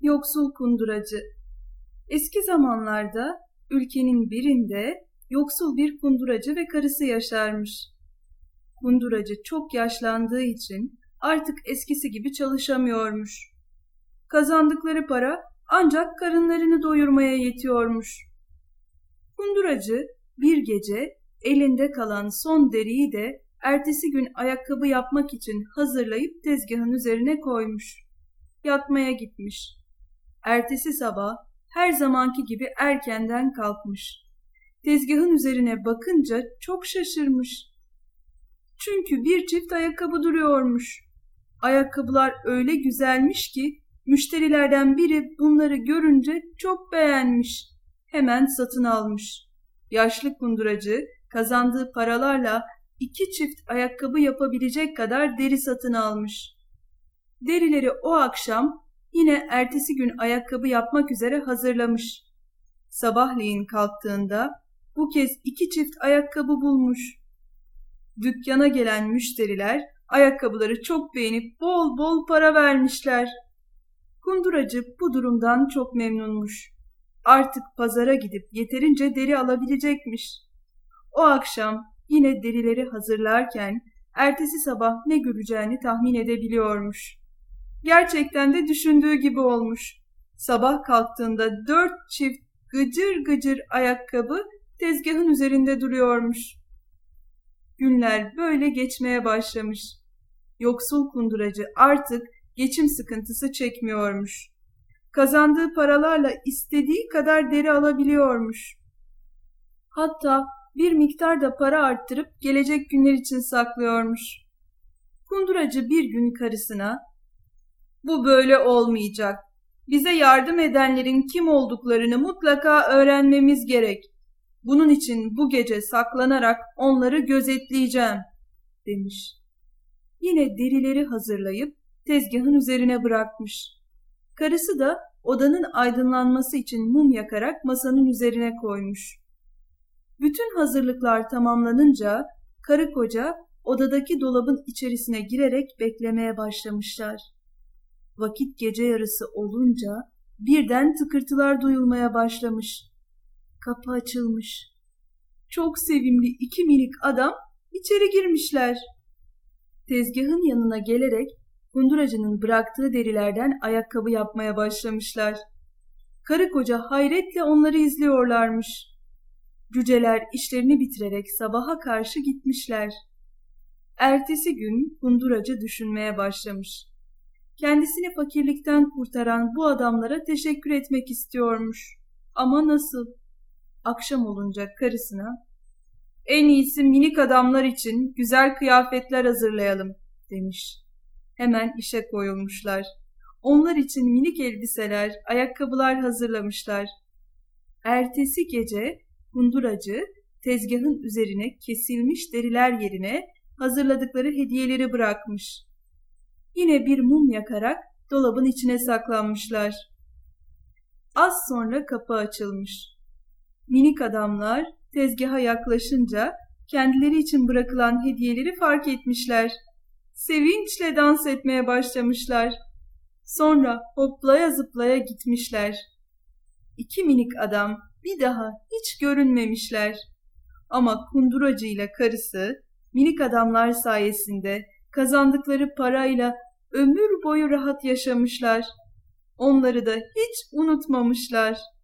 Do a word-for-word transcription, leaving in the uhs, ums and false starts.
Yoksul kunduracı. Eski zamanlarda ülkenin birinde yoksul bir kunduracı ve karısı yaşarmış. Kunduracı çok yaşlandığı için artık eskisi gibi çalışamıyormuş. Kazandıkları para ancak karınlarını doyurmaya yetiyormuş. Kunduracı bir gece elinde kalan son deriyi de ertesi gün ayakkabı yapmak için hazırlayıp tezgahın üzerine koymuş. Yatmaya gitmiş. Ertesi sabah her zamanki gibi erkenden kalkmış. Tezgahın üzerine bakınca çok şaşırmış. Çünkü bir çift ayakkabı duruyormuş. Ayakkabılar öyle güzelmiş ki müşterilerden biri bunları görünce çok beğenmiş. Hemen satın almış. Yaşlı kunduracı kazandığı paralarla iki çift ayakkabı yapabilecek kadar deri satın almış. Derileri o akşam yine ertesi gün ayakkabı yapmak üzere hazırlamış. Sabahleyin kalktığında bu kez iki çift ayakkabı bulmuş. Dükkana gelen müşteriler ayakkabıları çok beğenip bol bol para vermişler. Kunduracı bu durumdan çok memnunmuş. Artık pazara gidip yeterince deri alabilecekmiş. O akşam yine derileri hazırlarken ertesi sabah ne göreceğini tahmin edebiliyormuş. Gerçekten de düşündüğü gibi olmuş. Sabah kalktığında dört çift gıcır gıcır ayakkabı tezgahın üzerinde duruyormuş. Günler böyle geçmeye başlamış. Yoksul kunduracı artık geçim sıkıntısı çekmiyormuş. Kazandığı paralarla istediği kadar deri alabiliyormuş. Hatta bir miktar da para arttırıp gelecek günler için saklıyormuş. Kunduracı bir gün karısına, "Bu böyle olmayacak. Bize yardım edenlerin kim olduklarını mutlaka öğrenmemiz gerek. Bunun için bu gece saklanarak onları gözetleyeceğim," demiş. Yine derileri hazırlayıp tezgahın üzerine bırakmış. Karısı da odanın aydınlanması için mum yakarak masanın üzerine koymuş. Bütün hazırlıklar tamamlanınca karı koca odadaki dolabın içerisine girerek beklemeye başlamışlar. Vakit gece yarısı olunca birden tıkırtılar duyulmaya başlamış. Kapı açılmış. Çok sevimli iki minik adam içeri girmişler. Tezgahın yanına gelerek kunduracının bıraktığı derilerden ayakkabı yapmaya başlamışlar. Karı koca hayretle onları izliyorlarmış. Cüceler işlerini bitirerek sabaha karşı gitmişler. Ertesi gün kunduracı düşünmeye başlamış. Kendisini fakirlikten kurtaran bu adamlara teşekkür etmek istiyormuş. Ama nasıl? Akşam olunca karısına, "En iyisi minik adamlar için güzel kıyafetler hazırlayalım," demiş. Hemen işe koyulmuşlar. Onlar için minik elbiseler, ayakkabılar hazırlamışlar. Ertesi gece kunduracı tezgahın üzerine kesilmiş deriler yerine hazırladıkları hediyeleri bırakmış. Yine bir mum yakarak dolabın içine saklanmışlar. Az sonra kapı açılmış. Minik adamlar tezgaha yaklaşınca kendileri için bırakılan hediyeleri fark etmişler. Sevinçle dans etmeye başlamışlar. Sonra hoplaya zıplaya gitmişler. İki minik adam bir daha hiç görünmemişler. Ama kunduracı ile karısı minik adamlar sayesinde kazandıkları parayla ömür boyu rahat yaşamışlar. Onları da hiç unutmamışlar.